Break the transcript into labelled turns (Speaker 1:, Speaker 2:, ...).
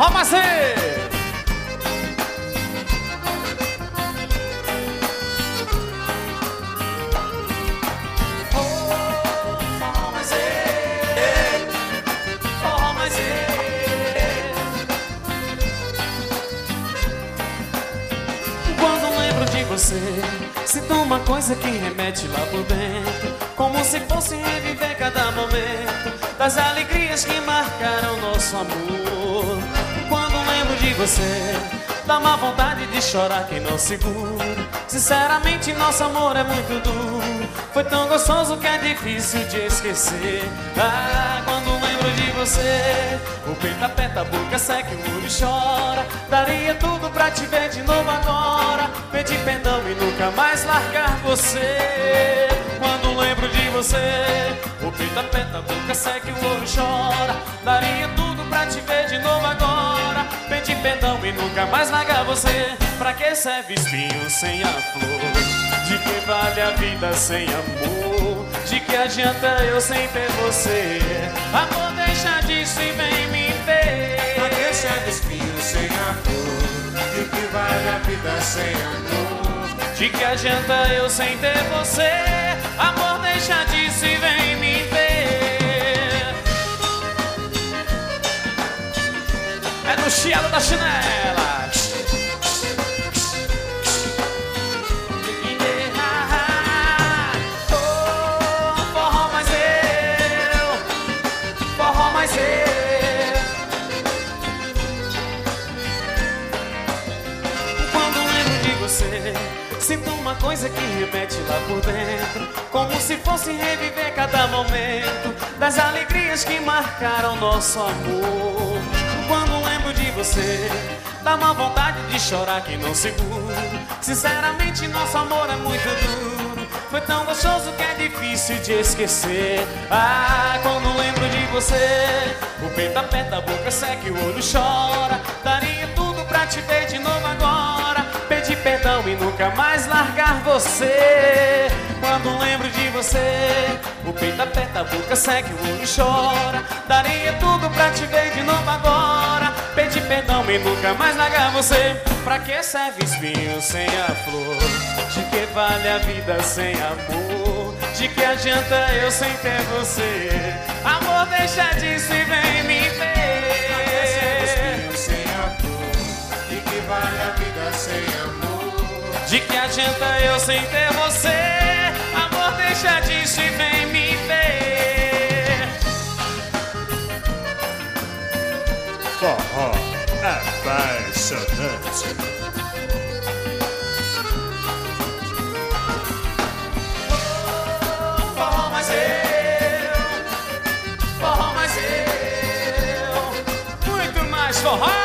Speaker 1: Forró Maceiro. Quando lembro de você, sinto uma coisa que remete lá por dentro, como se fosse reviver cada momento das alegrias que marcaram nosso amor. Quando lembro de você, dá uma vontade de chorar que não seguro. Sinceramente, nosso amor é muito duro, foi tão gostoso que é difícil de esquecer. Ah, quando lembro de você, o peito aperta, a boca seca e o olho chora. Daria tudo pra te ver de novo agora, pedir perdão e nunca mais largar você. Quando lembro de você, o peito aperta, a boca seca e o olho chora. Daria tudo pra te ver de novo agora, pedir perdão e nunca mais largar você. Pra que serve espinho sem a flor? De que vale a vida sem amor? De que adianta eu sem ter você? Amor, deixa disso e vem me ver.
Speaker 2: Pra que serve espinho sem a flor? De que vale a vida sem amor?
Speaker 1: De que adianta eu sem ter você? Amor, deixa disso e vem me ver. É no chiado da chinela. Forró mais eu, forró mais eu. Quando lembro de você, sinto uma coisa que remete lá por dentro, como se fosse reviver cada momento das alegrias que marcaram nosso amor. Quando lembro de você, dá uma vontade de chorar que não seguro. Sinceramente, nosso amor é muito duro, foi tão gostoso que é difícil de esquecer. Ah, quando lembro de você, o peito aperta, a boca seca e o olho chora. Daria tudo pra te ver de novo agora, pedir perdão e nunca mais largar você. Quando lembro de você, o peito aperta, a boca seca e o olho chora. Daria tudo pra te ver de novo agora, pedir perdão e nunca mais largar você. Pra que serve espinho sem a flor? De que vale a vida sem amor? De que adianta eu sem ter você? Amor, deixa disso e vem me ver.
Speaker 2: Pra que serve espinho sem a flor? De que vale a vida sem amor?
Speaker 1: De que adianta eu sem ter você? Amor, deixa disso e vem me ver.
Speaker 3: Forró apaixonante.
Speaker 1: Forró mais eu, forró mais eu. Muito mais forró.